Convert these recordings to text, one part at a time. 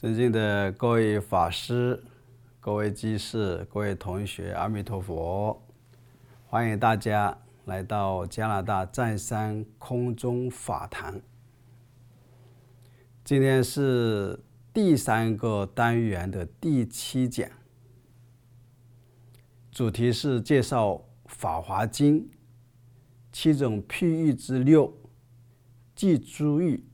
尊敬的各位法师、各位居士、各位同学，阿弥陀佛！欢迎大家来到加拿大湛山空中法堂。今天是第3个单元的第7讲，主题是介绍《法华经》7种譬喻之6，即诸喻。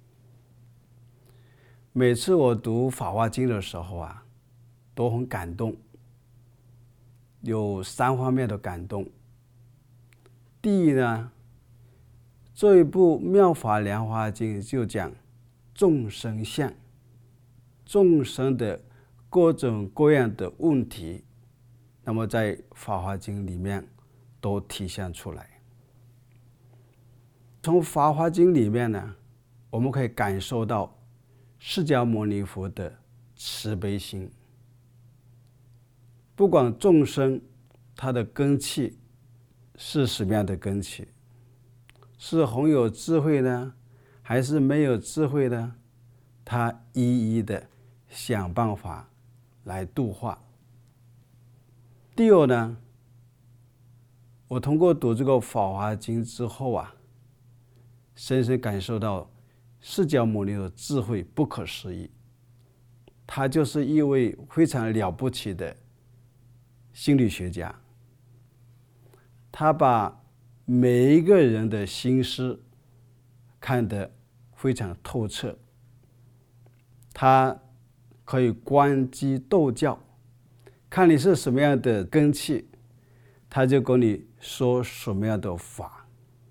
每次我读《法华经》的时候都很感动，有3方面的感动。第一呢，这一部《妙法莲华经》就讲众生相，众生的各种各样的问题，那么在《法华经》里面都体现出来。从《法华经》里面呢，我们可以感受到释迦牟尼佛的慈悲心。不管众生他的根器是什么样的根器，是很有智慧呢，还是没有智慧呢，他一一的想办法来度化。第二呢，我通过读这个《法华经》之后深深感受到释迦牟尼的智慧不可思议。他就是一位非常了不起的心理学家，他把每一个人的心思看得非常透彻，他可以观机斗教，看你是什么样的根器，他就跟你说什么样的法。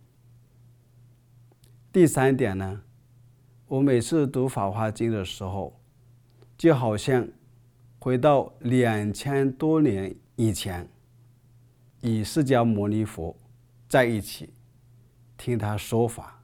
第3点呢，我每次读《法华经》的时候，就好像回到2000多年以前，与释迦牟尼佛在一起听他说法。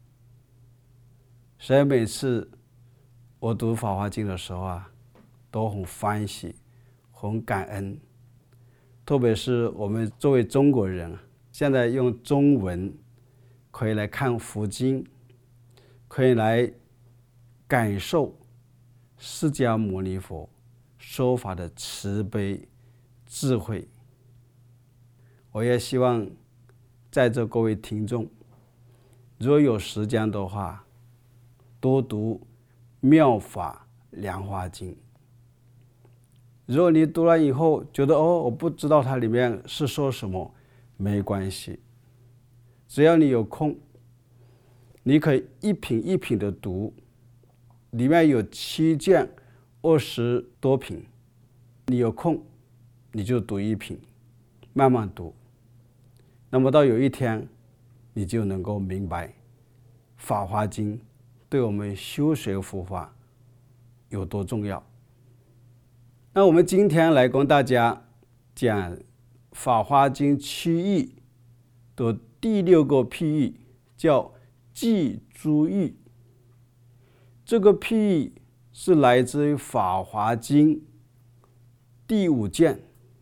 所以每次我读《法华经》的时候都很欢喜，很感恩。特别是我们作为中国人，现在用中文可以来看佛经，可以来感受释迦牟尼佛说法的慈悲智慧。我也希望在座各位听众，如果有时间的话，多读《妙法莲华经》。如果你读了以后觉得我不知道它里面是说什么，没关系，只要你有空，你可以一品一品的读，里面有7卷20多品，你有空你就读一品，慢慢读，那么到有一天你就能够明白《法华经》对我们修学佛法有多重要。那我们今天来跟大家讲《法华经》7喻的第6个譬喻，叫即诸喻。这个譬喻是来自于《法华经》第5卷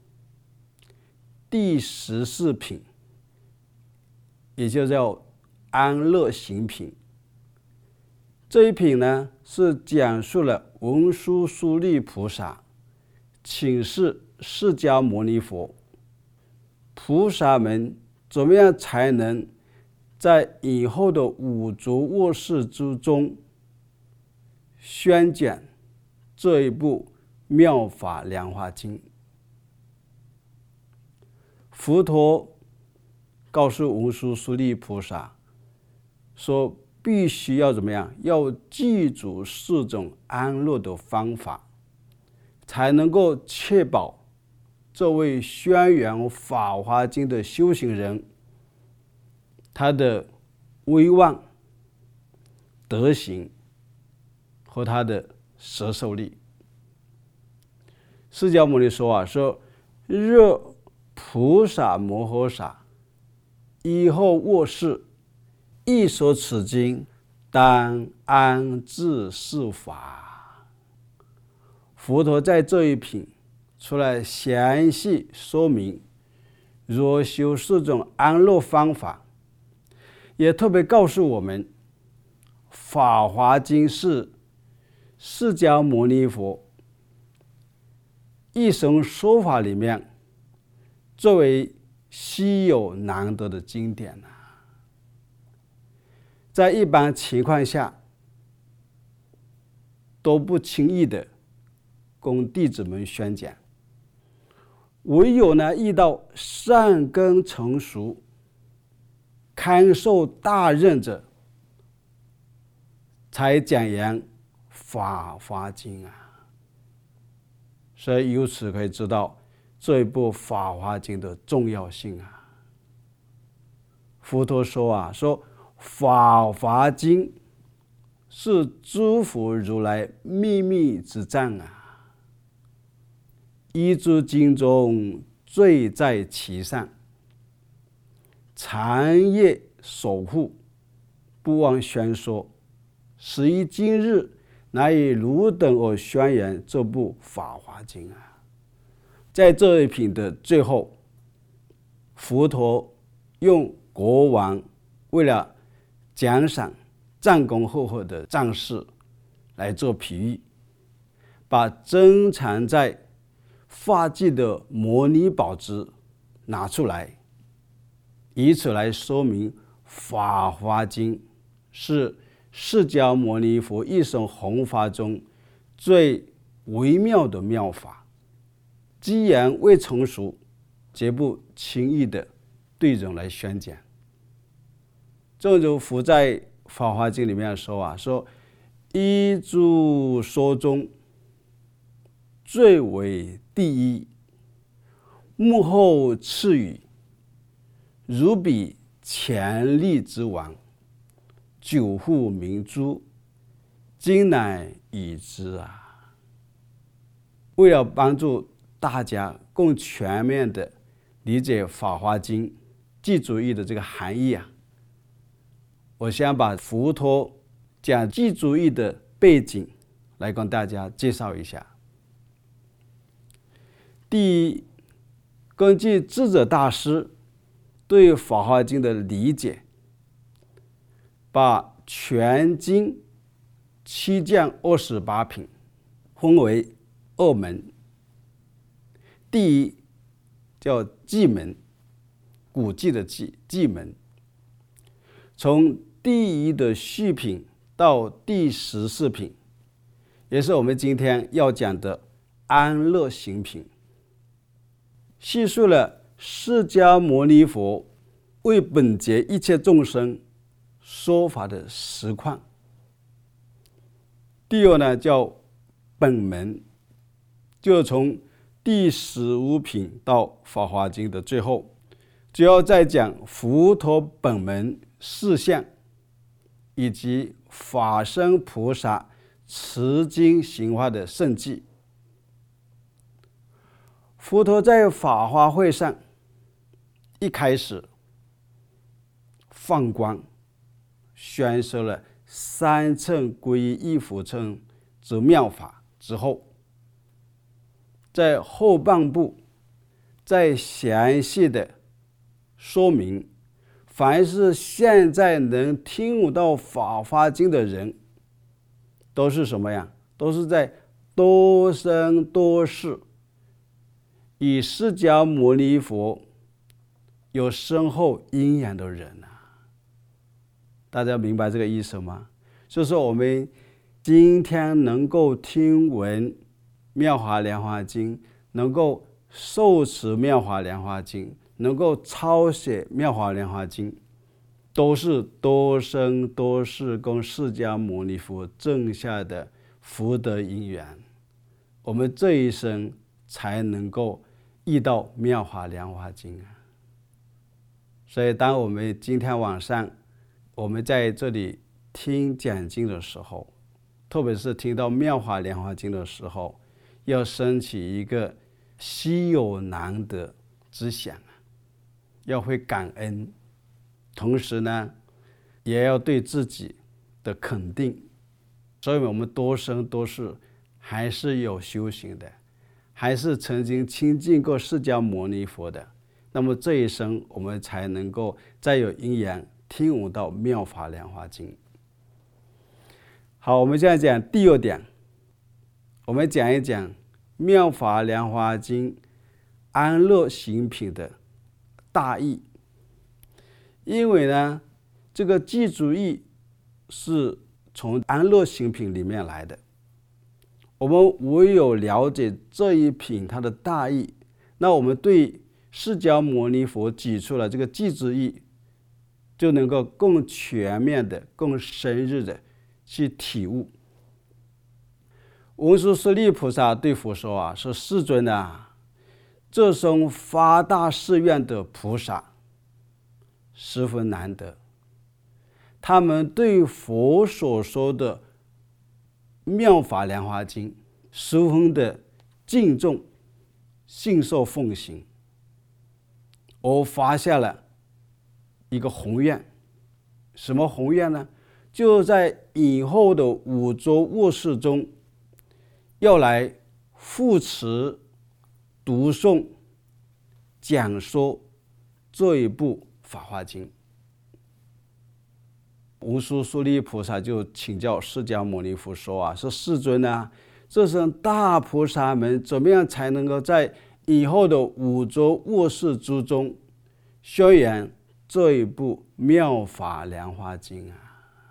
第14品，也就叫安乐行品。这一品呢，是讲述了文殊师利菩萨请示释迦牟尼佛，菩萨们怎么样才能在以后的五浊恶世之中宣讲这一部《妙法莲华经》。佛陀告诉文殊师利菩萨说，必须要怎么样，要记住4种安乐的方法，才能够确保这位宣扬《法华经》的修行人，他的威望、德行和他的摄受力。释迦牟尼说若菩萨摩诃萨以后卧世，一说此经，当安置是法。佛陀在这一品出来详细说明如何修4种安乐方法，也特别告诉我们，《法华经》是释迦牟尼佛一生说法里面作为稀有难得的经典在一般情况下都不轻易的供弟子们宣讲，唯有遇到善根成熟、堪受大任者，才讲言法华经所以由此可以知道这一部法华经的重要性佛陀说说法华经是诸佛如来秘密之藏一诸经中最在其上，长夜守护，不忘宣说，时于今日，乃以汝等而宣言这部法华经在这一品的最后，佛陀用国王为了奖赏战功赫赫的战士来做比喻，把珍藏在发髻的摩尼宝珠拿出来，以此来说明法华经是释迦牟尼佛一生弘法中最微妙的妙法，既然未成熟，绝不轻易的对人来宣讲。正如佛在法华经里面说一诸说中最为第一，幕后次语，如彼前立之王，久护明珠，今乃已知为了帮助大家更全面的理解法华经记主义的这个含义我想把佛陀讲记主义的背景来跟大家介绍一下。第一，根据智者大师对法华经的理解，把全经7讲28品分为2门。第一叫记门，古记的记门，从第一的序品到第14品，也是我们今天要讲的安乐行品，叙述了释迦牟尼佛为本觉一切众生说法的实况。第二呢叫本门，就从第15品到法华经的最后，主要在讲佛陀本门事相，以及法身菩萨持经行化的圣迹。佛陀在法华会上一开始放光宣说了3乘皈依一佛乘之妙法之后，在后半部再详细的说明，凡是现在能听悟到法华经的人，都是什么呀？都是在多生多世与释迦牟尼佛有深厚因缘的人大家明白这个意思吗？就是我们今天能够听闻妙法莲华经，能够受持妙法莲华经，能够抄写妙法莲华经，都是多生多世跟释迦牟尼佛种下的福德因缘，我们这一生才能够遇到妙法莲华经所以当我们今天晚上我们在这里听讲经的时候，特别是听到妙法莲华经的时候，要升起一个稀有难得之想，要会感恩，同时呢也要对自己的肯定。所以我们多生多世还是有修行的，还是曾经亲近过释迦牟尼佛的，那么这一生我们才能够再有因缘听悟到妙法莲华经。好，我们现在讲第二点， 我们讲一讲《妙法莲华经》安乐行品的大意。因为呢，这个记主义是从安乐行品里面来的，我们唯有了解这一品它的大意，那我们对释迦牟尼佛举出了这个记主义，就能够更全面的、更深入的去体悟。文殊师利菩萨对佛说啊，说世尊啊，这生发大誓愿的菩萨十分难得，他们对佛所说的妙法莲华经十分的敬重，信受奉行。我发下了一个宏愿，什么宏愿呢？就在以后的五洲卧世中，要来护持、读诵、讲说这一部法华经。文殊师利菩萨就请教释迦牟尼佛说啊，说世尊啊，这是大菩萨们怎么样才能够在以后的五洲卧世之中宣扬这一部妙法莲华经啊？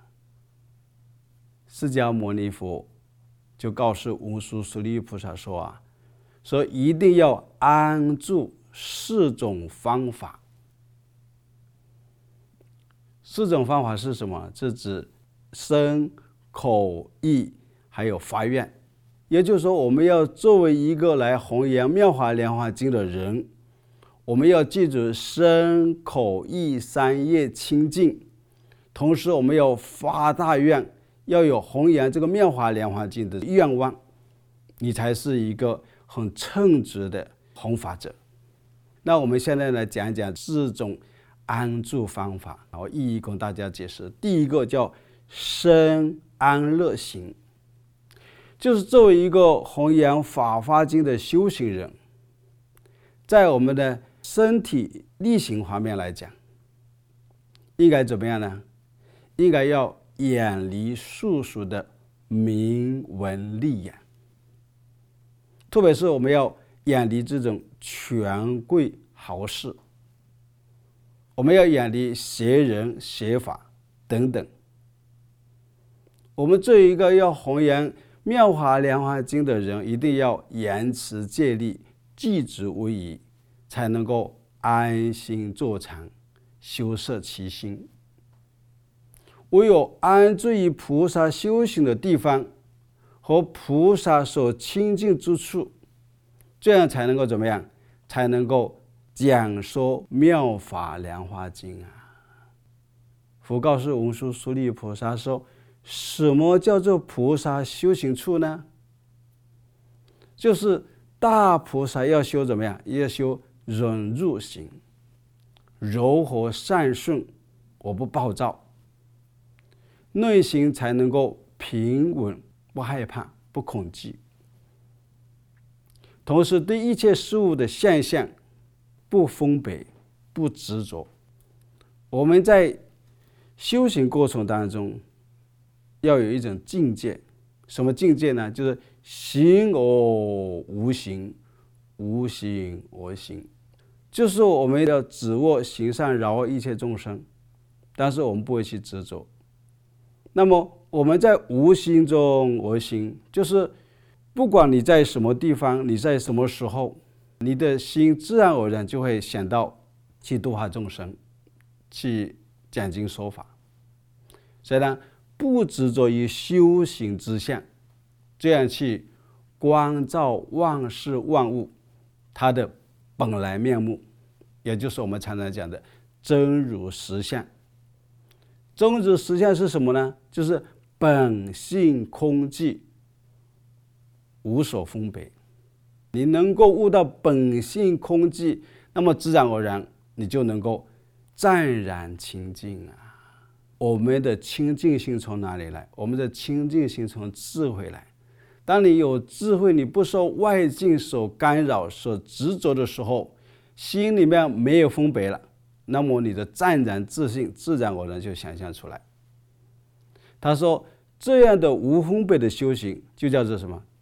释迦牟尼佛就告诉文殊师利菩萨说啊，说一定要安住4种方法。4种方法是什么？是指身、口、意还有发愿。也就是说，我们要作为一个来弘扬妙法莲华经的人，我们要记住身、口、意3业清净，同时我们要发大愿，要有弘扬这个妙法莲华经的愿望，你才是一个很称职的弘法者。那我们现在来讲讲4种安住方法，我一一跟大家解释。第一个叫身安乐行，就是作为一个弘扬法华经的修行人，在我们的身体力行方面来讲，应该怎么样呢？应该要远离世俗的名闻利养，特别是我们要远离这种权贵豪士，我们要远离邪人邪法等等。我们这一个要弘扬妙法莲华经的人，一定要严持戒律，具足无疑，才能够安心坐禅，修摄其心。唯有安住于菩萨修行的地方和菩萨所亲近之处，这样才能够怎么样？才能够讲说妙法莲华经啊！佛告诉文殊师利菩萨说，什么叫做菩萨修行处呢？就是大菩萨要修怎么样？要修忍辱行，柔和善顺，我不暴躁，内心才能够平稳，不害怕，不恐惧。同时对一切事物的现象不分别，不执着。我们在修行过程当中要有一种境界，什么境界呢？就是行而无形，无形而行。就是我们要只握行善饶益一切众生，但是我们不会去执着。那么我们在无形中而行，就是不管你在什么地方，你在什么时候，你的心自然而然就会想到去度化众生，去讲经说法。所以呢，不执着于修行之相，这样去关照万事万物它的本来面目，也就是我们常常讲的真如实相。真如实相是什么呢？就是本性空寂，无所分别。你能够悟到本性空寂，那么自然而然你就能够湛然清净啊！我们的清净心从哪里来？我们的清净心从智慧来。当你有智慧，你不受外境所干扰、所执着的时候，心里面没有分别了，那么你的湛然自信自然而然就想象出来。他说这样的无分别的修行就叫做什么？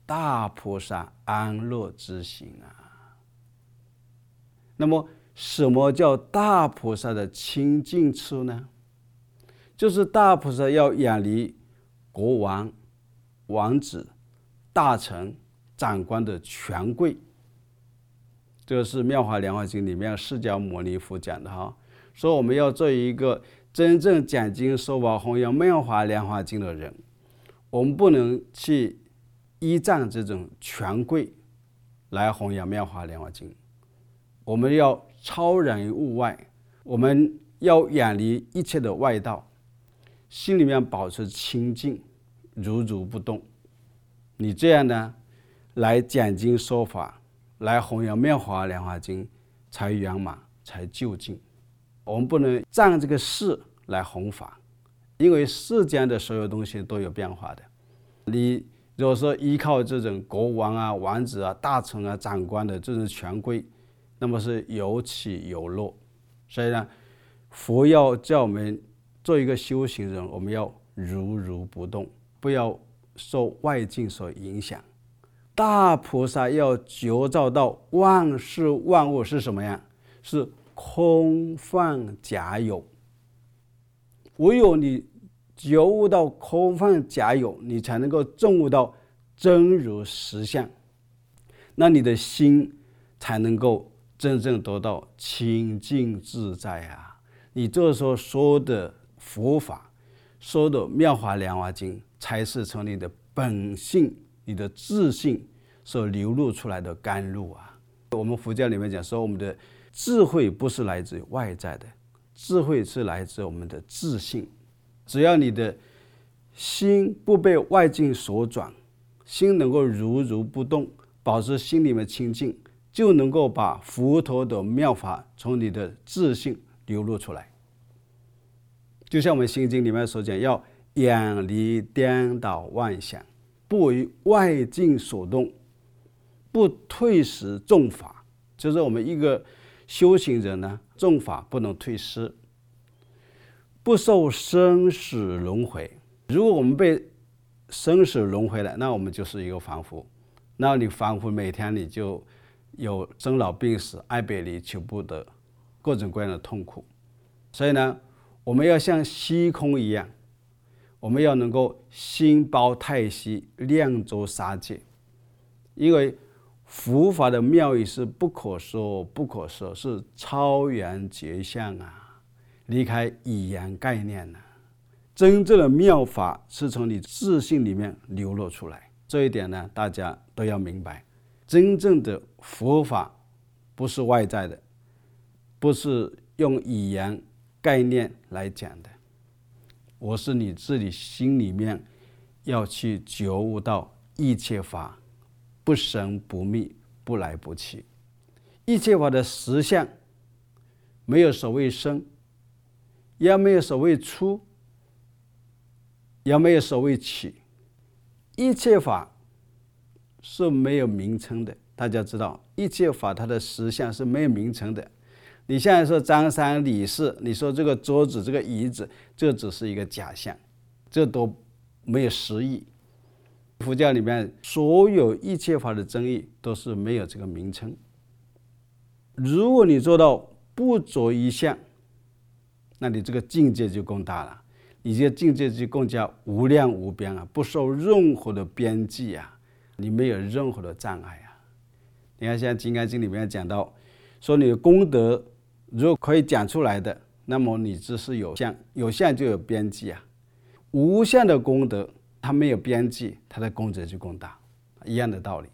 大菩萨安乐之心啊。那么什么叫大菩萨的清净处呢？就是大菩萨要远离国王、王子、大臣、长官的权贵。这个是《妙法莲华经》里面释迦牟尼佛讲的哈，说我们要做一个真正讲经说法弘扬《妙法莲华经》的人，我们不能去依仗这种权贵来弘扬《妙法莲华经》，我们要超然于物外，我们要远离一切的外道，心里面保持清净，如如不动。你这样呢，来讲经说法，来弘扬《妙法莲华经》，才圆满，才究竟。我们不能仗这个事来弘法，因为世间的所有东西都有变化的。你如果说依靠这种国王啊、王子啊、大臣啊、长官的这种权贵，那么是有起有落。所以呢，佛要叫我们做一个修行人，我们要如如不动，不要受外境所影响。大菩萨要觉照到万事万物是什么样？是空放假有。唯有你觉悟到空放假有，你才能够证悟到真如实相，那你的心才能够真正得到清净自在啊！你这时候说的佛法，说的妙法莲华经，才是从你的本性、你的自性所流露出来的甘露啊！我们佛教里面讲说，我们的智慧不是来自于外在的，智慧是来自我们的自性。只要你的心不被外境所转，心能够如如不动，保持心里面清净，就能够把佛陀的妙法从你的自性流露出来。就像我们心经里面所讲，要远离颠倒妄想，不为外境所动，不退失众法。就是我们一个修行人呢，众法不能退失，不受生死轮回。如果我们被生死轮回了，那我们就是一个凡夫。那你凡夫每天你就有生老病死、爱别离、求不得，各种各样的痛苦。所以呢，我们要像虚空一样，我们要能够心包太虚，量周杀戒。因为佛法的妙义是不可说不可说，是超然绝相啊，离开语言概念啊。真正的妙法是从你自性里面流露出来，这一点呢，大家都要明白。真正的佛法不是外在的，不是用语言概念来讲的，我是你自己心里面要去觉悟到一切法不生不灭，不来不去。一切法的实相没有所谓生，也没有所谓出，也没有所谓起。一切法是没有名称的。大家知道一切法它的实相是没有名称的。你现在说张三李四，你说这个桌子这个椅子，这只是一个假象，这都没有实义。佛教里面所有一切法的真义都是没有这个名称。如果你做到不着一相，那你这个境界就更大了，你这个境界就更加无量无边啊，不受任何的边际啊，你没有任何的障碍啊。你看现在《金刚经》里面讲到，说你的功德如果可以讲出来的，那么你只是有相，有相就有边际啊。无相的功德它没有边际，它的功德就更大，一样的道理。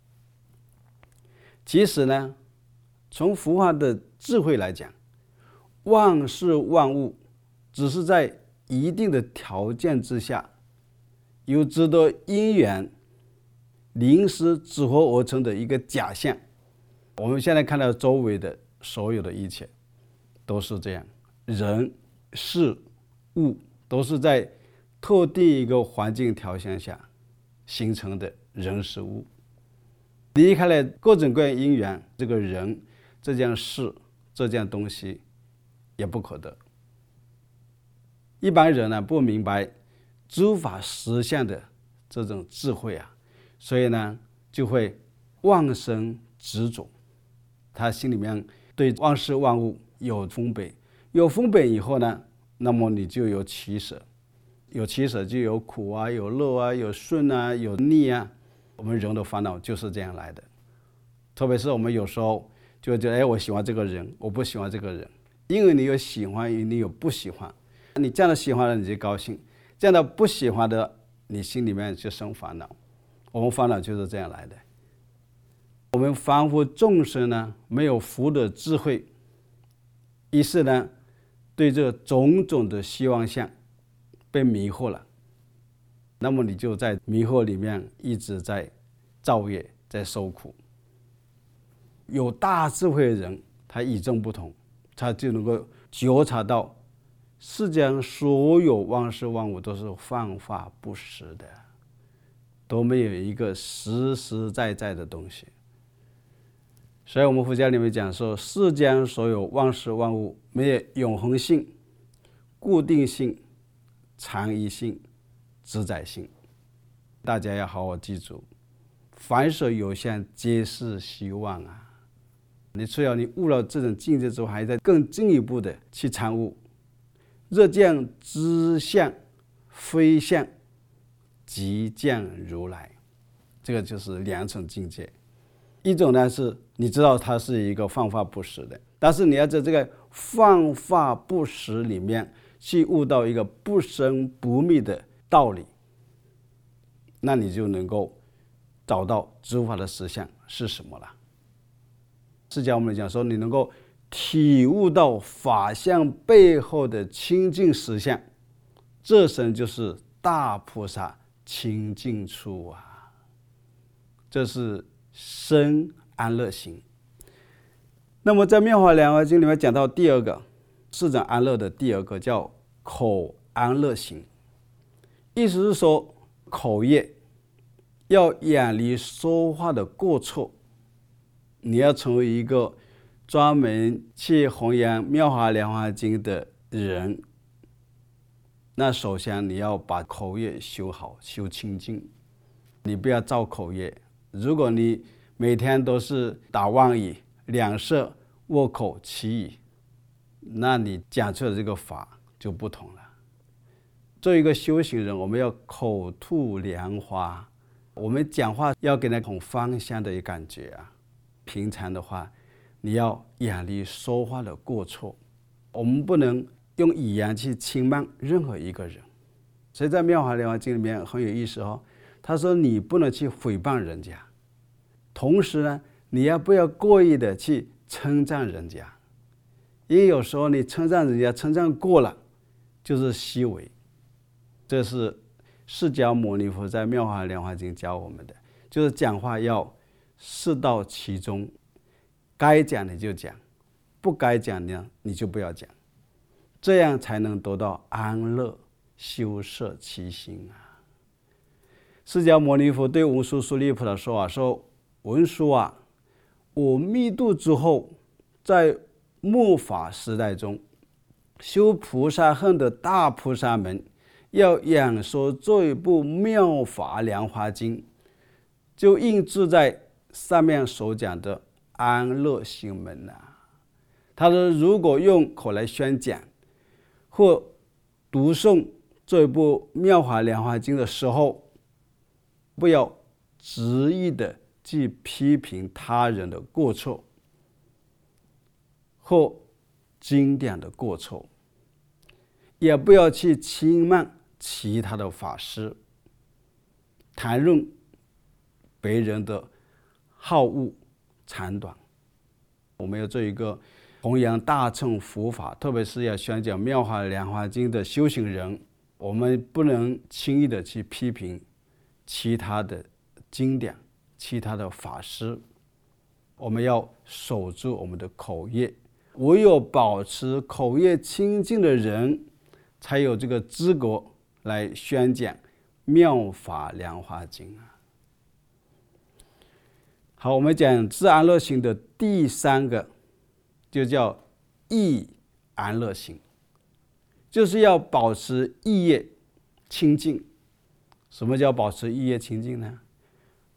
其实呢，从佛法的智慧来讲，万事万物只是在一定的条件之下，有值得因缘临时组合而成的一个假象。我们现在看到周围的所有的一切都是这样，人事物都是在特定一个环境条件下形成的人事物。离开了各种各样因缘，这个人这件事这件东西也不可得。一般人呢，不明白诸法实相的这种智慧啊， 所以呢就会妄生执着，他心里面对万事万物有分别，有分别以后呢，那么你就有取舍，有取舍就有苦啊，有乐啊，有顺啊，有逆啊。我们人的烦恼就是这样来的。特别是我们有时候就会觉得，我喜欢这个人，我不喜欢这个人，因为你有喜欢，你有不喜欢，你这样的喜欢的你就高兴，这样的不喜欢的你心里面就生烦恼。我们烦恼就是这样来的。我们凡夫众生呢，没有福的智慧，于是呢对这种种的希望相被迷惑了，那么你就在迷惑里面一直在造业，在受苦。有大智慧的人，他与众不同，他就能够觉察到世间所有万事万物都是幻化不实的，都没有一个实实在在的东西。所以我们佛教里面讲说，世间所有万事万物没有永恒性、固定性、常一性、自在性。大家要好好记住，凡所有相，皆是虚妄啊！你除了你悟了这种境界之后，还在更进一步的去参悟。若见知相非相，即见如来。这个就是两种境界。一种呢是你知道它是一个幻化不实的，但是你要在这个幻化不实里面去悟到一个不生不灭的道理，那你就能够找到诸法的实相是什么了。释迦牟尼讲说，你能够体悟到法相背后的清净实相，这身就是大菩萨清净处啊！这是身安乐行。那么在《妙法莲华经》里面讲到第二个四种安乐的第二个叫口安乐行，意思是说口业要远离说话的过错。你要成为一个专门去弘扬《妙法莲华经》的人，那首先你要把口业修好，修清净。你不要造口业。如果你每天都是打妄语、两舌、恶口、绮语，那你讲出的这个法就不同了。作为一个修行人，我们要口吐莲花，我们讲话要给人很芳香的一个感觉啊。平常的话，你要远离说话的过错，我们不能用语言去轻慢任何一个人。所以在《妙法莲华经》里面很有意思哦，他说你不能去诽谤人家，同时呢，你要不要过意的去称赞人家，因为有时候你称赞人家称赞过了，就是虚伪。这是释迦牟尼佛在《妙法莲华经》教我们的，就是讲话要适到其中，该讲你就讲，不该讲呢你就不要讲，这样才能得到安乐，修摄其心啊。释迦牟尼佛对文殊师利菩萨说说文殊啊，我密度之后，在末法时代中，修菩萨行的大菩萨们要演说这一部妙法莲华经，就印制在上面所讲的安乐行门啊。他说，如果用口来宣讲或读诵这一部妙法莲华经的时候，不要执意的去批评他人的过错或经典的过错，也不要去轻慢其他的法师，谈论别人的好恶长短。我们要做一个弘扬大乘佛法，特别是要宣讲妙法莲华经的修行人，我们不能轻易的去批评其他的经典、其他的法师。我们要守住我们的口业，唯有保持口业清净的人，才有这个资格来宣讲妙法莲华经啊。好，我们讲自安乐行的第三个就叫意安乐行，就是要保持意业清净。什么叫保持意业清净呢？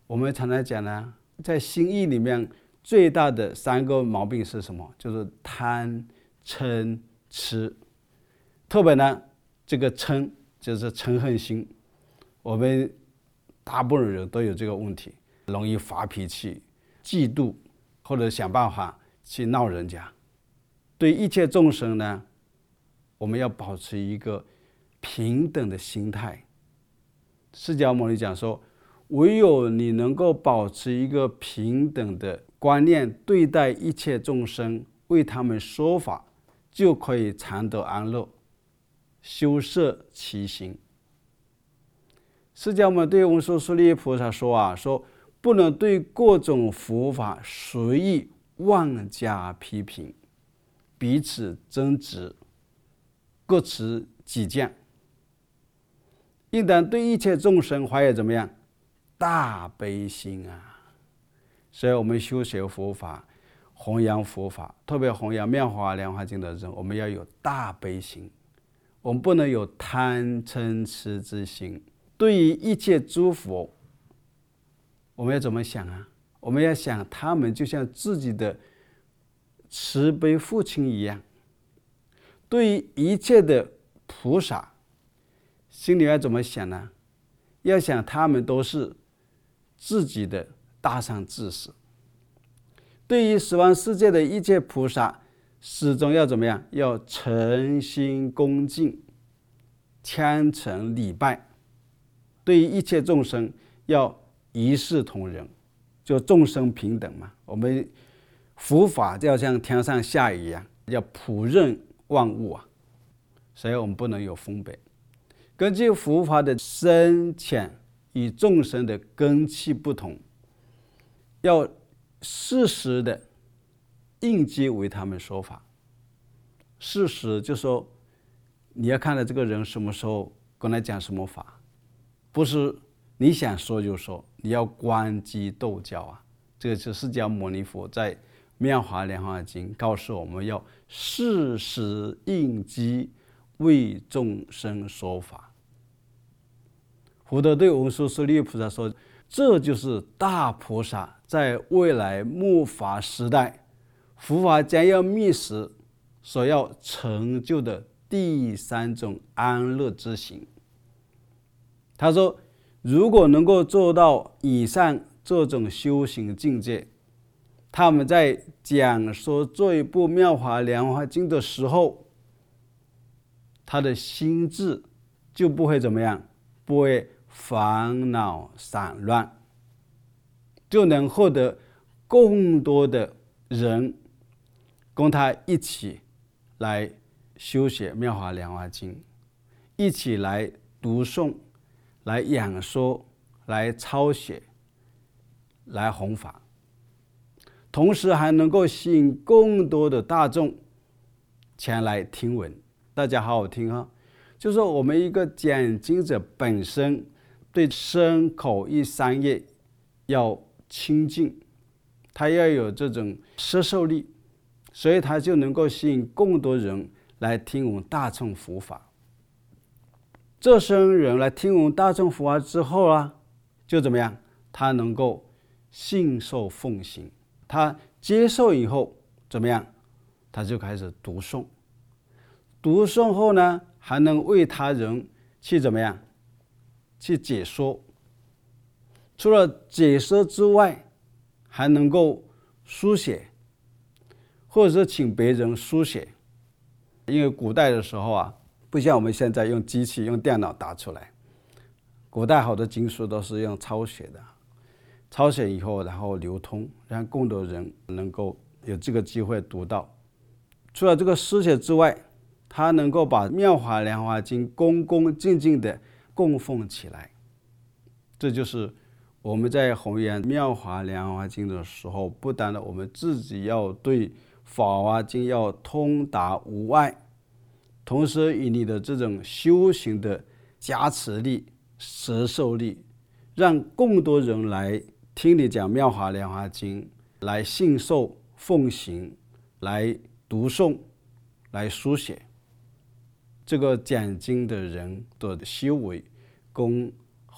我们常常讲呢，在心意里面最大的3个毛病是什么？就是贪、嗔、痴。特别呢，这个嗔就是嗔恨心，我们大部分人都有这个问题，容易发脾气、嫉妒，或者想办法去闹人家。对一切众生呢，我们要保持一个平等的心态。释迦牟尼讲说，唯有你能够保持一个平等的观念对待一切众生，为他们说法，就可以常得安乐，修摄其心。释迦牟尼对文殊师利菩萨说说不能对各种佛法随意妄加批评，彼此争执，各持己见，应当对一切众生怀有怎么样？大悲心啊！所以我们修学佛法、弘扬佛法，特别弘扬妙法莲华经的人，我们要有大悲心，我们不能有贪嗔痴之心。对于一切诸佛，我们要怎么想啊？我们要想他们就像自己的慈悲父亲一样。对于一切的菩萨，心里要怎么想呢？要想他们都是自己的大善知识。对于十方世界的一切菩萨，始终要怎么样？要诚心恭敬，虔诚礼拜。对于一切众生，要一视同仁，就众生平等嘛。我们佛法就要像天上下雨一样，要普润万物啊。所以我们不能有分别。根据佛法的深浅与众生的根器不同，要适时的应机为他们说法。适时就说你要看到这个人什么时候跟他讲什么法，不是你想说就说，你要观机斗教啊。这个是释迦牟尼佛在《妙法莲华经》告诉我们，要适时应机为众生说法。佛陀对文殊师利菩萨说，这就是大菩萨在未来末法时代，佛法将要灭时所要成就的第3种安乐之行。他说，如果能够做到以上这种修行境界，他们在讲说这一部妙法莲华经的时候，他的心智就不会怎么样，不会烦恼散乱，就能获得更多的人跟他一起来修学妙法莲华经，一起来读诵，来演说，来抄写，来弘法，同时还能够吸引更多的大众前来听闻。大家好好听哈，就是说我们一个讲经者本身对身口意三业要清净，他要有这种摄受力，所以他就能够吸引更多人来听闻大乘佛法。这些人来听闻大乘佛法之后啊，就怎么样？他能够信受奉行，他接受以后怎么样？他就开始读诵，读诵后呢，还能为他人去怎么样？去解说。除了解说之外，还能够书写，或者是请别人书写。因为古代的时候啊，不像我们现在用机器、用电脑打出来，古代好多经书都是用抄写的，抄写以后然后流通，让更多人能够有这个机会读到。除了这个书写之外，他能够把妙法莲华经恭恭敬敬的供奉起来。这就是我们在弘扬妙法莲华经的时候，不单的我们自己要对法华经要通达无碍，同时以你的这种修行的加持力、摄受力，让更多人来听你讲妙法莲华经，来信受奉行，来读诵，来书写。这个讲经的人的修为跟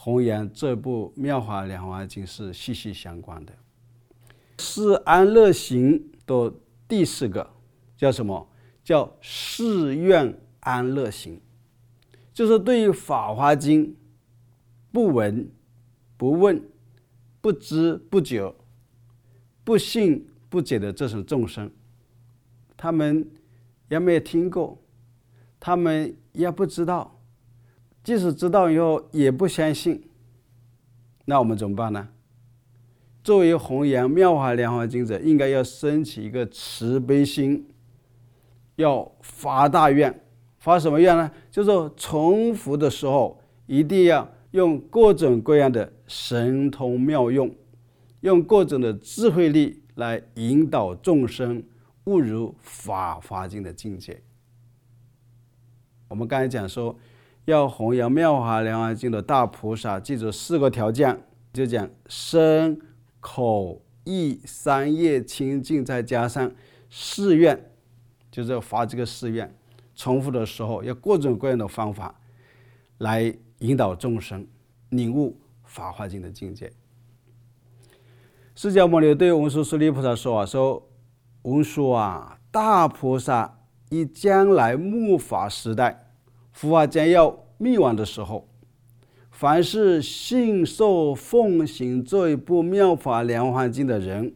弘扬这部《妙法莲华经》是息息相关的。是安乐行的第4个叫什么？叫誓愿安乐行，就是对于《法华经》不闻不问不知不觉不信不解的这种众生，他们也没有听过，他们也不知道，即使知道以后也不相信，那我们怎么办呢？作为弘扬妙法莲华经者，应该要升起一个慈悲心，要发大愿。发什么愿呢？就是重复的时候一定要用各种各样的神通妙用，用各种的智慧力来引导众生悟入法华经的境界。我们刚才讲说，要弘扬妙法莲华经的大菩萨，记住4个条件，就讲身口意3业清净，再加上誓愿，就是发这个誓愿。重复的时候要各种各样的方法来引导众生领悟法华经的境界。释迦牟尼对文殊师利菩萨说文殊啊，大菩萨以将来末法时代，佛法将要灭亡的时候，凡是信受奉行这一部妙法莲华经的人，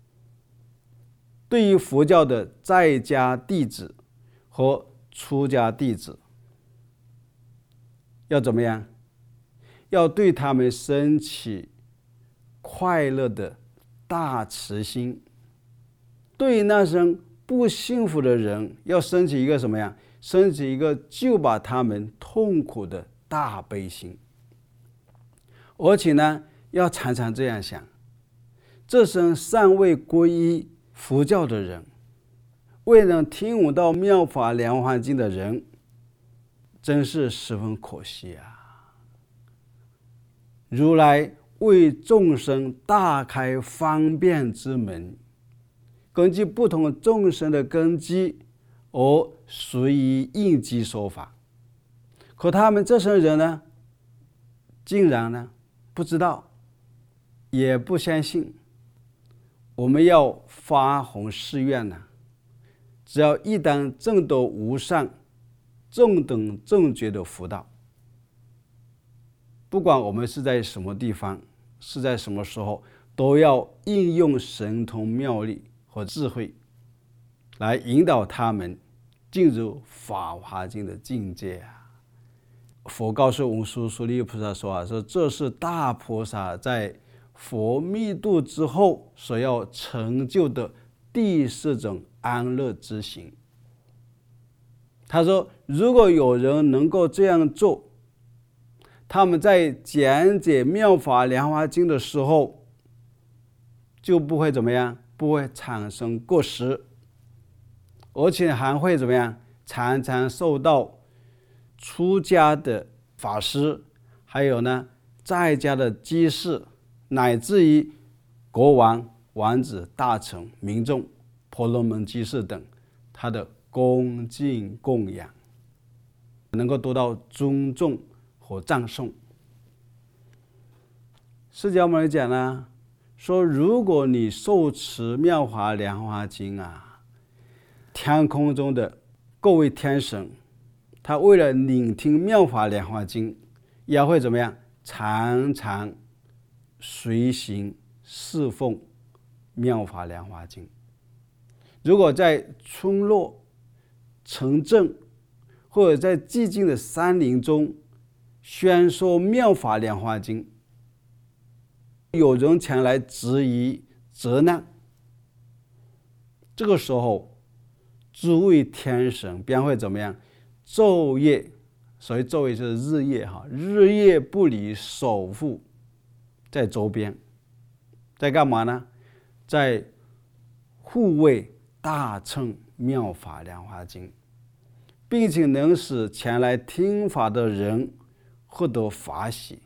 对于佛教的在家弟子和出家弟子要怎么样？要对他们升起快乐的大慈心。对于那些不幸福的人，要升起一个什么样？升起一个救把他们痛苦的大悲心。而且呢，要常常这样想，这些尚未皈依佛教的人，未能听闻到妙法莲华经的人，真是十分可惜啊！如来为众生大开方便之门，根据不同众生的根基而随意应机说法，可他们这些人呢，竟然呢不知道，也不相信。我们要发弘誓愿呢，只要一旦证得无上正等正觉的福道，不管我们是在什么地方，是在什么时候，都要应用神通妙力和智慧来引导他们进入法华经的境界啊！佛告诉文殊师利菩萨说这是大菩萨在佛密度之后所要成就的第4种安乐之行。他说，如果有人能够这样做，他们在讲解妙法莲华经的时候，就不会怎么样？不会产生过失，而且还会怎么样？常常受到出家的法师，还有呢在家的居士，乃至于国王、王子、大臣、民众、婆罗门居士等，他的恭敬供养，能够得到尊重和赞颂。释迦牟尼讲呢，说如果你受持妙法莲华经啊，天空中的各位天神，他为了聆听妙法莲华经，也会怎么样？常常随行侍奉妙法莲华经。如果在村落、城镇或者在寂静的山林中宣说妙法莲华经，有人前来质疑责难，这个时候诸位天神便会怎么样？昼夜，所谓昼夜就是日夜日夜不离守护在周边，在干嘛呢？在护卫大乘妙法莲华经，并且能使前来听法的人获得法喜，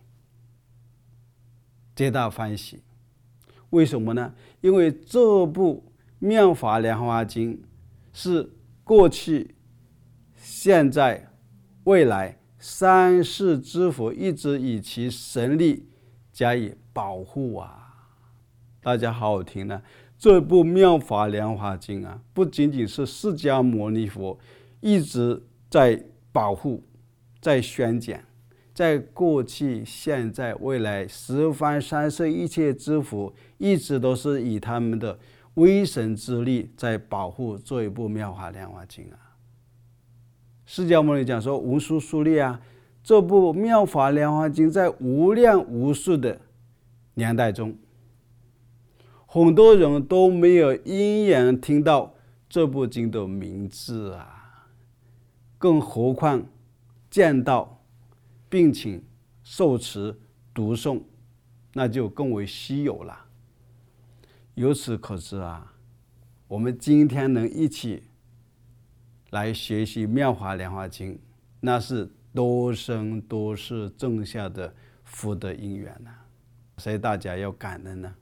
皆大欢喜。为什么呢？因为这部妙法莲华经是过去、现在、未来三世之福一直以其神力加以保护啊！大家好好听呢，这部《妙法莲华经》啊，不仅仅是释迦牟尼佛一直在保护、在宣讲，在过去、现在、未来十方三世一切之福，一直都是以他们的威神之力在保护这一部《妙法莲华经》啊。释迦牟尼讲说无数数例啊，这部《妙法莲华经》在无量无数的年代中，很多人都没有因缘听到这部经的名字啊，更何况见到并且受持读诵，那就更为稀有了。由此可知啊，我们今天能一起来学习《妙法莲华经》，那是多生多世种下的福德因缘啊，所以大家要感恩啊。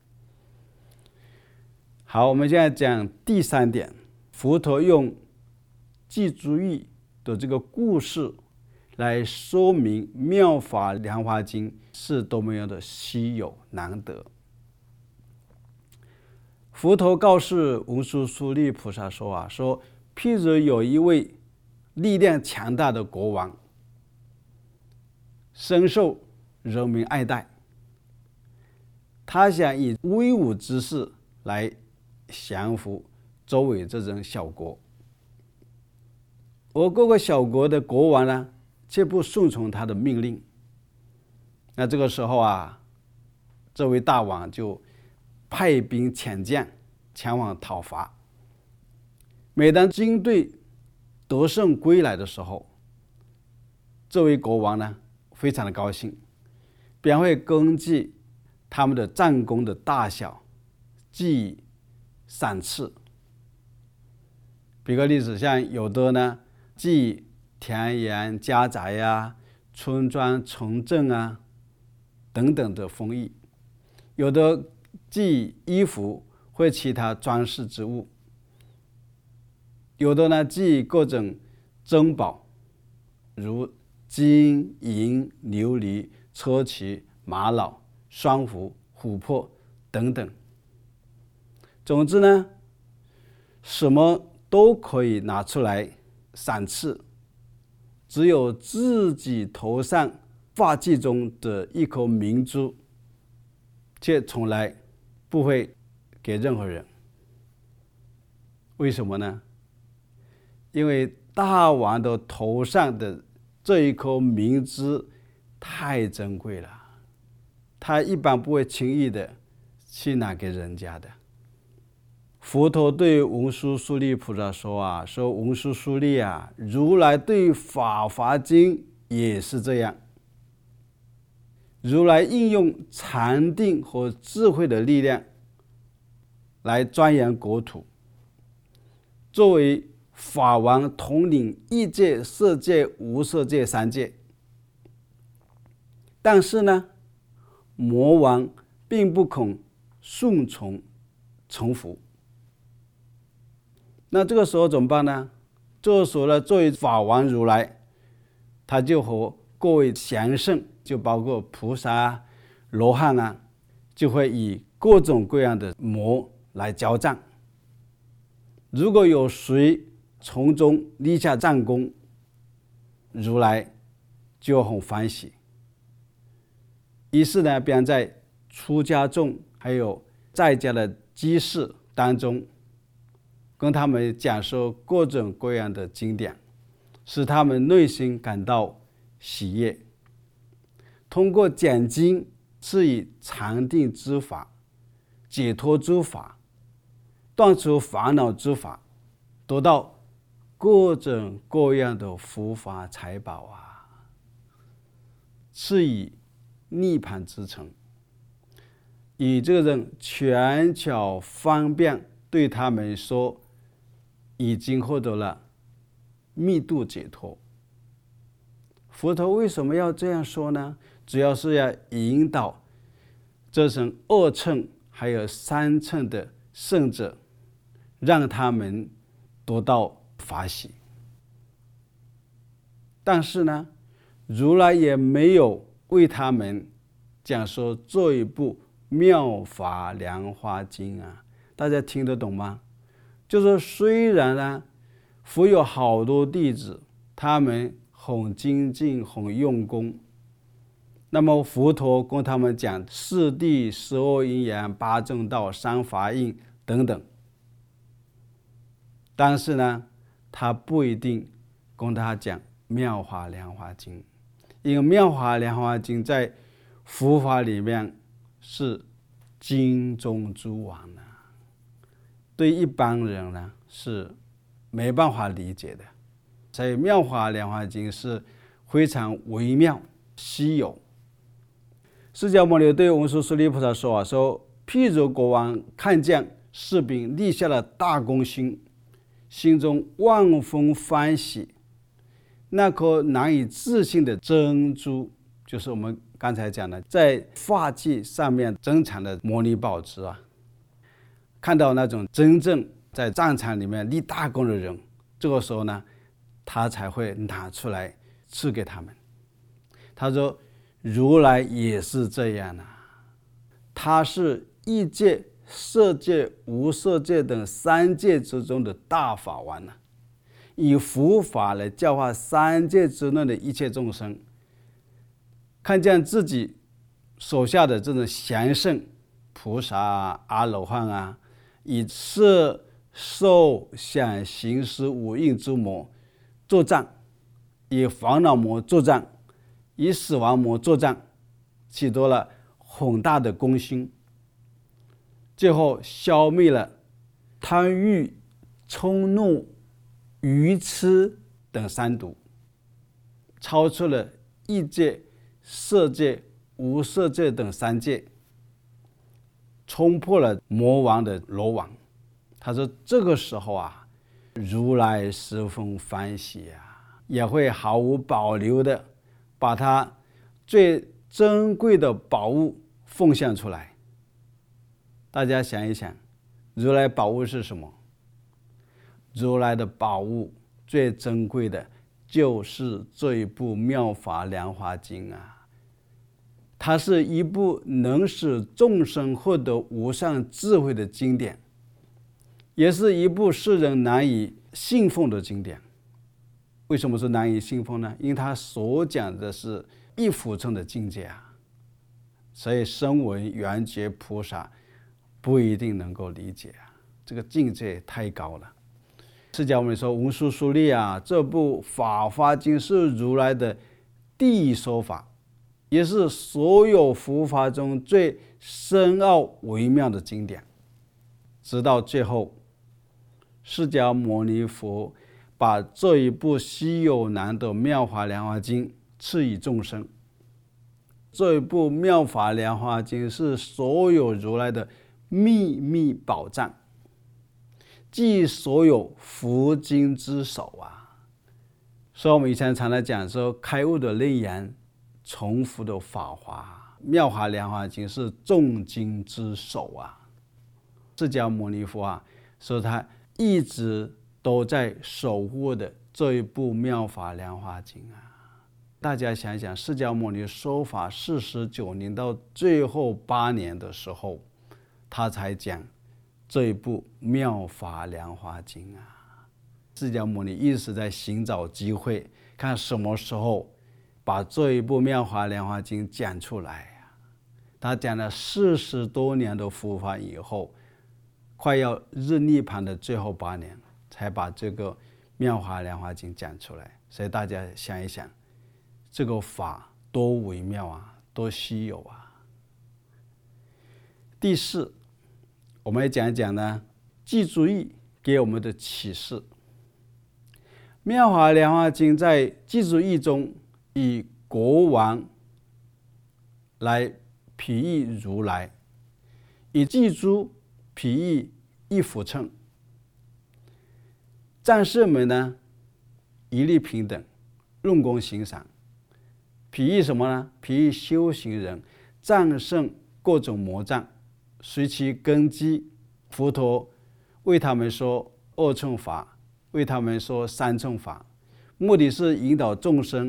好，我们现在讲第三点，佛陀用寄足喻的这个故事来说明《妙法莲华经》是多么样的稀有难得。佛陀告诉文殊师利菩萨说譬如有一位力量强大的国王，深受人民爱戴，他想以威武之势来降服周围这种小国，而各个小国的国王呢，却不顺从他的命令。那这个时候啊，这位大王就派兵遣将前往讨伐。每当军队得胜归来的时候，这位国王呢非常的高兴，便会根据他们的战功的大小给予赏赐。比个例子，像有的呢给予田园家宅啊、村庄城镇啊等等的丰益，有的给予衣服或其他装饰之物，有的呢给予各种珍宝，如金银琉璃车骑玛瑙双蝠琥珀等等。总之呢，什么都可以拿出来赏赐，只有自己头上发髻中的一颗明珠，却从来不会给任何人。为什么呢？因为大王的头上的这一颗明珠太珍贵了，他一般不会轻易的去拿给人家的。佛陀对文殊师利菩萨说文殊师利啊，如来对法华经也是这样。如来应用禅定和智慧的力量来庄严国土，作为法王统领异界、色界、无色界三界。但是呢，魔王并不肯顺从臣服。那这个时候怎么办呢？这时候呢，作为法王如来，他就和各位贤圣，就包括菩萨、罗汉啊，就会以各种各样的魔来交战。如果有谁从中立下战功，如来就很欢喜。于是呢，便在出家众还有在家的居士当中，跟他们讲述各种各样的经典，使他们内心感到喜悦。通过讲经赐予禅定之法、解脱之法、断除烦恼之法，得到各种各样的福法财宝啊，赐予涅槃之城，以这种权巧方便对他们说，已经获得了密度解脱。佛陀为什么要这样说呢？主要是要引导这种二乘还有三乘的圣者，让他们得到法喜。但是呢， 如来也没有为他们讲说这一部《妙法莲华经》啊，大家听得懂吗？就是虽然呢，佛有好多弟子，他们很精进、很用功，那么佛陀跟他们讲四谛、12因缘、八正道、三法印等等，但是呢，他不一定跟他讲《妙法莲华经》，因为《妙法莲华经》在佛法里面是经中之王呢，对一般人呢是没办法理解的，所以《妙法莲华经》是非常微妙稀有。释迦牟尼对文殊师利菩萨说说譬如国王看见士兵立下了大功勋，心中万分欢喜，那颗难以置信的珍珠，就是我们刚才讲的在发髻上面珍藏的摩尼宝珠啊，看到那种真正在战场里面立大功的人，这个时候呢，他才会拿出来赐给他们。他说如来也是这样啊，他是异界、色界、无色界等三界之中的大法王啊，以佛法来教化三界之内的一切众生。看见自己手下的这种贤圣菩萨啊、阿罗汉啊，以色受想行识五蕴之魔作战，以烦恼魔作战，以死亡魔作战，取得了很大的功勋，最后消灭了贪欲、嗔怒、愚痴等三毒，超出了异界、色界、无色界等三界，冲破了魔王的罗网。他说这个时候啊，如来十分欢喜啊，也会毫无保留的把他最珍贵的宝物奉献出来。大家想一想，如来宝物是什么？如来的宝物最珍贵的就是这一部《妙法莲华经》啊，它是一部能使众生获得无上智慧的经典，也是一部世人难以信奉的经典。为什么是难以信奉呢？因为它所讲的是一俯冲的境界啊，所以声闻缘觉菩萨不一定能够理解啊，这个境界太高了。释迦牟尼说文殊师利啊，这部《法华经》是如来的第一说法，也是所有佛法中最深奥微妙的经典。直到最后，释迦牟尼佛把这一部稀有难得《妙法莲华经》赐予众生。这一部《妙法莲华经》是所有如来的秘密宝藏，即所有佛经之首啊。所以我们以前常常讲说，开悟的内言，重复的法华，妙法莲华经是众经之首啊。释迦牟尼佛啊，说他一直都在守护的这一部妙法莲华经啊。大家想想，释迦牟尼说法49年到最后8年的时候，他才讲这一部妙法莲华经啊。释迦牟尼一直在寻找机会，看什么时候把这一部妙法莲华经讲出来啊。他讲了40多年的佛法以后，快要日涅槃的最后8年，才把这个妙法莲华经讲出来。所以大家想一想，这个法多微妙啊，多稀有啊。第四，我们来讲一讲呢，记住义给我们的启示。妙法莲华经在记住义中，以国王来比喻如来，以记住比喻一俯冲。战士们呢，一律平等，用功行善。比喻什么呢？比喻修行人战胜各种魔障，随其根基。佛陀为他们说2乘法，为他们说3乘法，目的是引导众生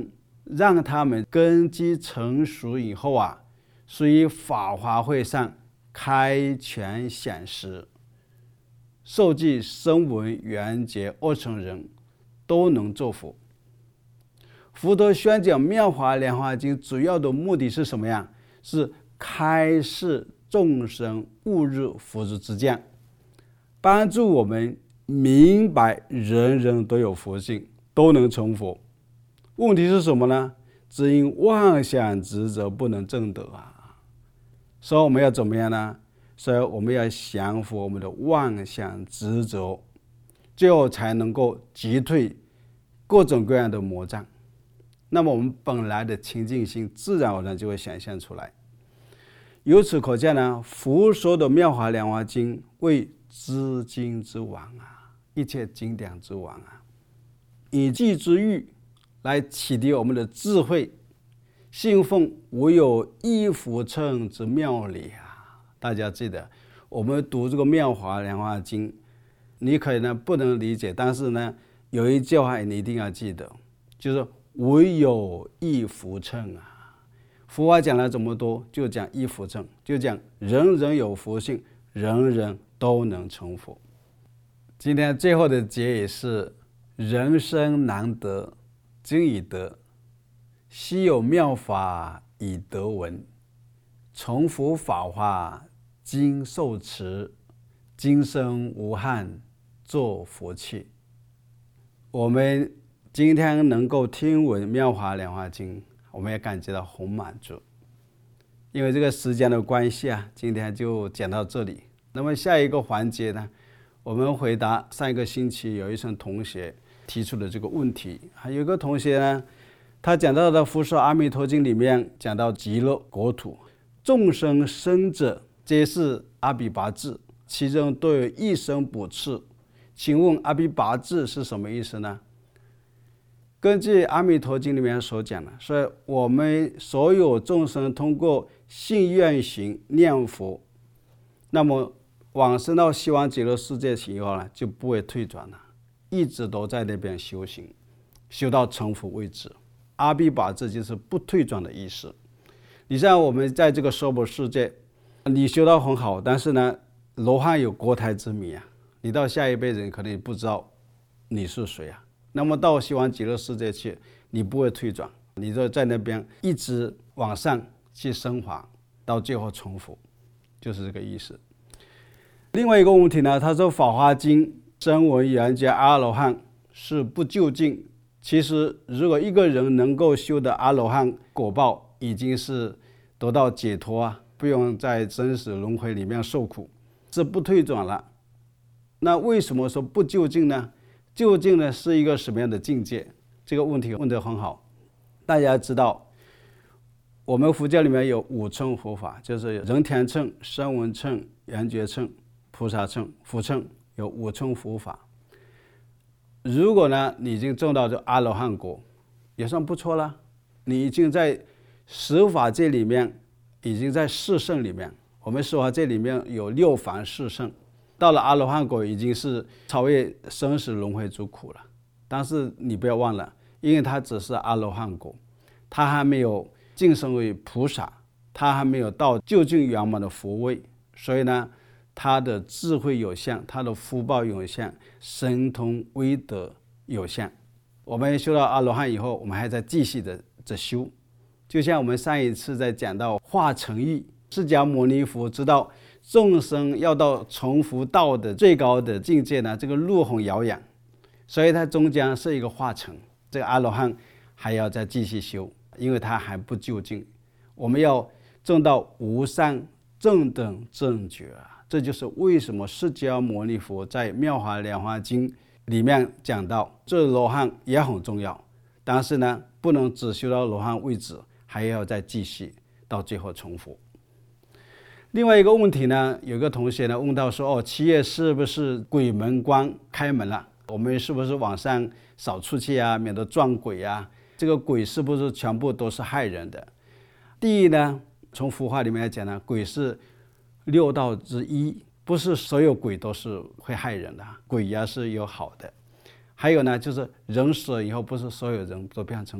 让他们根基成熟以后啊，属于法华会上开权显实，受记声闻缘觉二乘人都能作佛。佛陀宣讲妙法莲华经主要的目的是什么呀？是开示众生悟入佛之之见，帮助我们明白人人都有佛性，都能成佛。问题是什么呢？只因妄想执着不能证得啊。所以我们要怎么样呢？所以我们要降服我们的妄想执着，最后才能够击退各种各样的魔障。那么我们本来的清净心自然而然就会显现出来。由此可见呢，佛说的妙法莲华经为知经之王啊，一切经典之王啊，以记之欲来启迪我们的智慧，信奉唯有一佛乘之妙理啊。大家记得，我们读这个妙法莲华经，你可能不能理解，但是呢，有一句话你一定要记得，就是唯有一佛乘啊。佛法讲了这么多，就讲一佛乘，就讲人人有佛性，人人都能成佛。今天最后的结语是：人生难得今已得，昔有妙法已得闻，重复法华今受持，今生无憾做佛器。我们今天能够听闻妙法莲华经，我们也感觉到很满足。因为这个时间的关系啊，今天就讲到这里。那么下一个环节呢，我们回答上一个星期有一位同学提出的这个问题。还有一个同学呢，他讲到的《佛说阿弥陀经》里面讲到极乐国土，众生生者皆是阿鞞跋致，其中都有一生补次。请问阿鞞跋致是什么意思呢？根据阿弥陀经里面所讲的，所以我们所有众生通过信愿行念佛，那么往生到西方极乐世界以后呢，就不会退转了，一直都在那边修行，修到成佛为止。阿鞞跋致就是不退转的意思。你像我们在这个娑婆世界，你修到很好，但是呢，罗汉有国台之谜啊，你到下一辈人可能不知道你是谁啊。那么到西方极乐世界去，你不会退转，你就在那边一直往上去升华，到最后成佛，就是这个意思。另外一个问题呢，他说《法华经》声闻缘觉阿罗汉是不究竟。其实如果一个人能够修的阿罗汉果报，已经是得到解脱啊，不用在生死轮回里面受苦，是不退转了。那为什么说不究竟呢？究竟呢是一个什么样的境界？这个问题问得很好。大家知道，我们佛教里面有五乘佛法，就是人天乘、声闻乘、缘觉乘、菩萨乘、佛乘，有五乘佛法。如果呢你已经证到这阿罗汉果，也算不错了。你已经在十法界里面，已经在四圣里面，我们十法界里面有六凡四圣，到了阿罗汉果已经是超越生死轮回之苦了。但是你不要忘了，因为它只是阿罗汉果，它还没有晋升为菩萨，它还没有到究竟圆满的佛位，所以呢，他的智慧有限，他的福报有限，神通威德有限。我们修到阿罗汉以后，我们还在继续的修。就像我们上一次在讲到化成意，释迦牟尼佛知道众生要到成佛道的最高的境界呢，这个路很遥远，所以它终将是一个化成。这个阿罗汉还要再继续修，因为它还不究竟。我们要证到无上正等正觉啊，这就是为什么释迦牟尼佛在《妙法莲华经》里面讲到，这罗汉也很重要，但是呢，不能只修到罗汉为止，还要再继续到最后成佛。另外一个问题呢，有个同学呢问到说，7月是不是鬼门关开门了？我们是不是晚上少出去啊，免得撞鬼啊？这个鬼是不是全部都是害人的？第一呢，从佛法里面来讲呢，鬼是六道之一，不是所有鬼都是会害人的，鬼也是有好的。还有呢，就是人死了以后，不是所有人都变成鬼，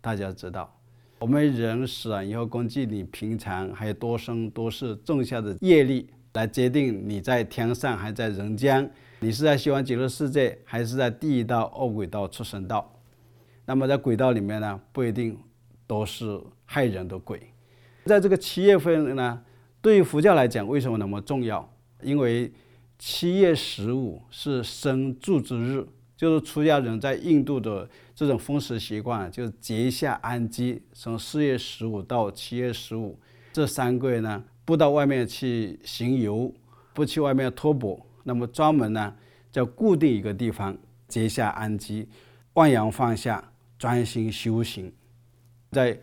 大家知道，我们人死了以后，根据你平常还有多生多世种下的业力来决定你在天上还在人间，你是在西方极乐世界还是在地狱道、恶鬼道、畜生道。那么在鬼道里面呢，不一定都是害人的鬼。在这个7月份呢，对于佛教来讲为什么那么重要？因为7月15是生住之日，就是出家人在印度的这种风俗习惯，就是结夏安居，从4月15到7月15这3个月呢，不到外面去行游，不去外面托钵，那么专门呢叫固定一个地方结夏安居，忘阳放下，专心修行。在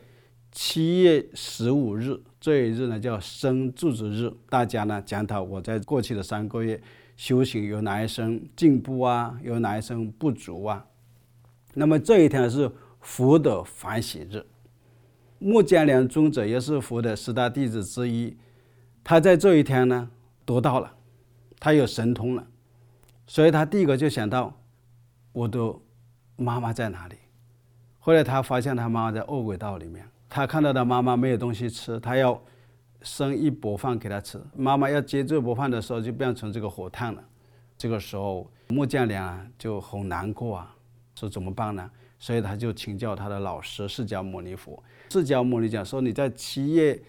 7月15日这一日呢，叫生住之日，大家呢检讨我在过去的3个月修行有哪一生进步啊，有哪一生不足啊。那么这一天是佛的欢喜日。目犍连尊者也是佛的10大弟子之一，他在这一天呢得到了，他有神通了，所以他第一个就想到我的妈妈在哪里。后来他发现他妈妈在恶鬼道里面，他看到他妈妈没有东西吃，他要生一钵饭给他吃，妈妈要接这钵饭的时候就变成这个火炭了。这个时候目犍连就很难过啊，说怎么办呢？所以他就请教他的老师释迦牟尼佛。释迦牟尼讲说，你在7月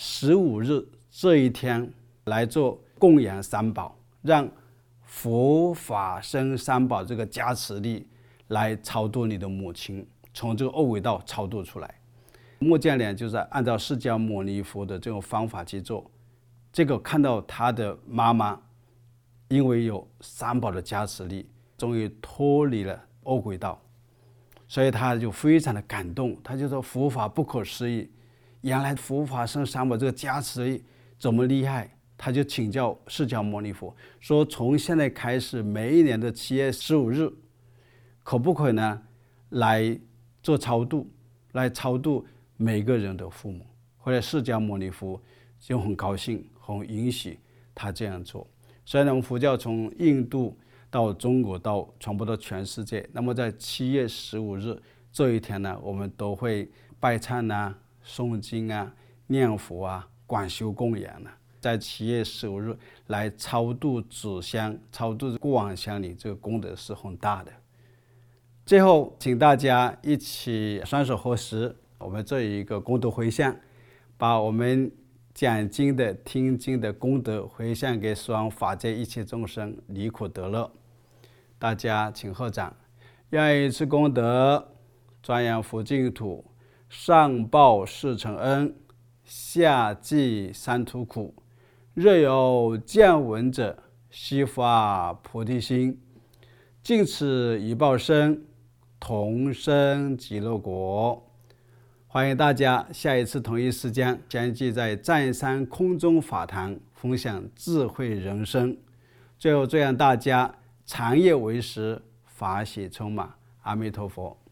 15日这一天来做供养三宝，让佛法僧三宝这个加持力来超度你的母亲，从这个恶鬼道超度出来。目犍连就是按照释迦牟尼佛的这种方法去做，这个看到他的妈妈因为有三宝的加持力，终于脱离了恶鬼道，所以他就非常的感动，他就说佛法不可思议，原来佛法僧三宝这个加持力这么厉害。他就请教释迦牟尼佛说，从现在开始每一年的7月15日可不可以呢来做超度，来超度每个人的父母。后来释迦牟尼佛就很高兴，很允许他这样做。所以呢，佛教从印度到中国到传播到全世界，那么在7月15日这一天呢，我们都会拜忏啊、诵经啊、念佛啊、广修供养啊，在7月15日来超度纸香、超度过往乡里，这个功德是很大的。最后请大家一起双手合十，我们做一个功德回向，把我们讲经的听经的功德回向给十方法界一切众生，离苦得乐。大家请合掌。愿以此功德庄严佛净土，上报四重恩，下济三途苦。若有见闻者，悉发菩提心，尽此一报身，同生极乐国。欢迎大家下一次同一时间相聚在湛山空中法堂，分享智慧人生。最后祝愿大家长夜为时，法喜充满。阿弥陀佛。